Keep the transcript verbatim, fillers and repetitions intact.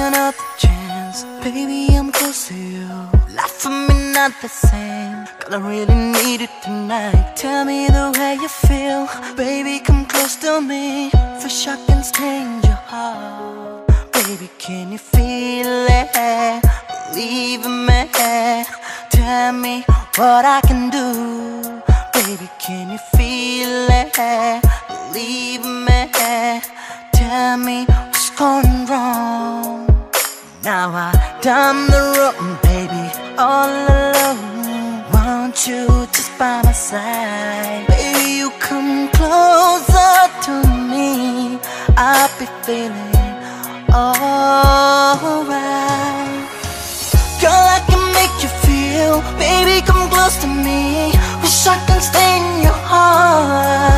another chance. Baby, I'm close to you. Life for me not the same. Girl, I really need it tonight. Tell me the way you feel. Baby, come close to me. Wish I can change your heart. Baby, can you feel it? Believe in me. Tell me what I can do. Baby, can you feel it? Believe in me. Tell me what's going wrong. Now I done the road, baby, all alone. Want you just by my side. Baby, you come closer to me. I'll be feeling alright. Girl, I can make you feel. Baby, come close to me. Wish I can stay